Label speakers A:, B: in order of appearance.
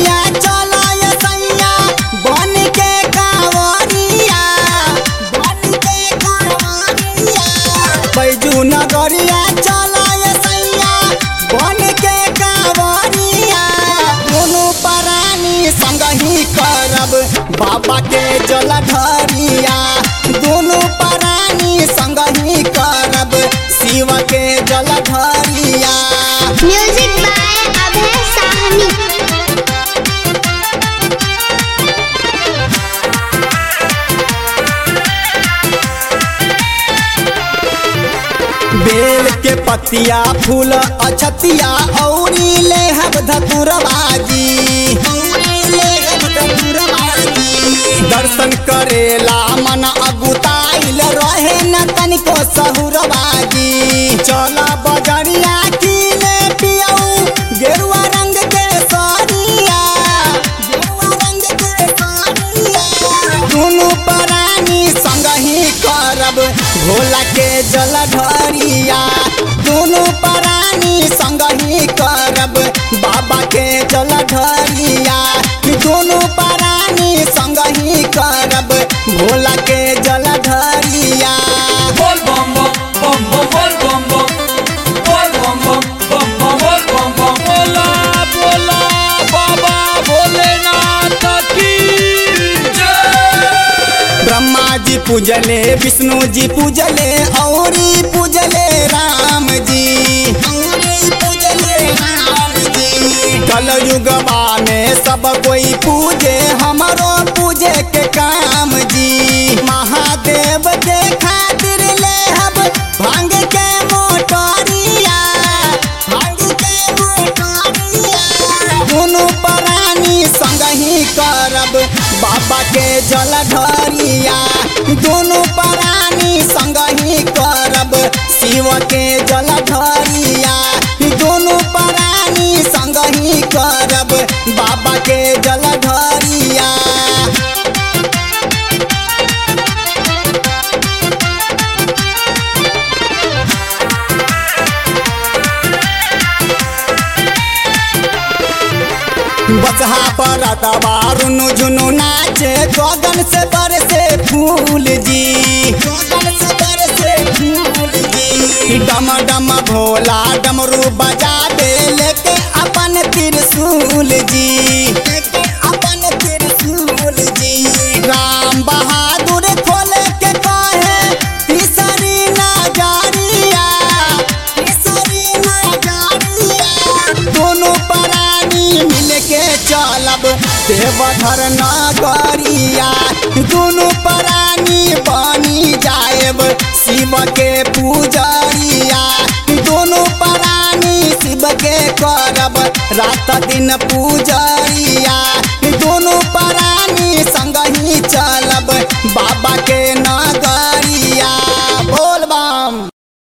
A: नगरिया चला सैया बन के कांवरिया बैजू नगरिया चला सैया बन के कांवरिया दोनों प्राणी संग ही करब बाबा के जलधरिया दोनों प्राणी संग ही करब शिव के जलधरिया।
B: Music by Abhay Sahni.
A: बेल के पतिया फूल अछतिया औरी लेहब धतुरबाजी दर्शन करेला मन अगुताइल रहे न तनिको सहुरबाजी चला बजरिया कीने पियऊ गेरुआ रंग के साड़िया दुनू प्राणी संग ही करब भोला के जलधरिया दोनों प्राणी संग ही करब बाबा के जलधरिया दोनों प्राणी संग ही करब भोला के जलधरिया।
C: बोल बम बम बम बम बोल बम बम बोल बम बम बम बम बम बोला बोला बाबा भोलेनाथ की जय।
A: ब्रह्मा जी पूजले विष्णु जी पूजले औरी पूजले राम जी कलयुगवा में सब कोई पूजे हमरो पूजे के काम जी महादेव के खातिर लेहब भांग के मोटरिया दोनों प्राणी संग ही करब बाबा के जलधरिया दोनों प्राणी संग ही करब शिव के जलधरिया दोनों प्राणी संग ही करब बाबा के जलधरिया। बसहा पर रुनु झुनु नाचे गगन से बरसे फूल जी डम डम भोला डमरू बजा दे लेके अपन त्रिशूल जी राम बहादुर खोले के कहे तीसरी नजरिया दोनों प्राणी मिल के चलब देवघर नगरिया दोनों प्राणी बनी जाएब शिव के पूजरिया दोनों प्राणी शिव के करब रात दिन पूजा।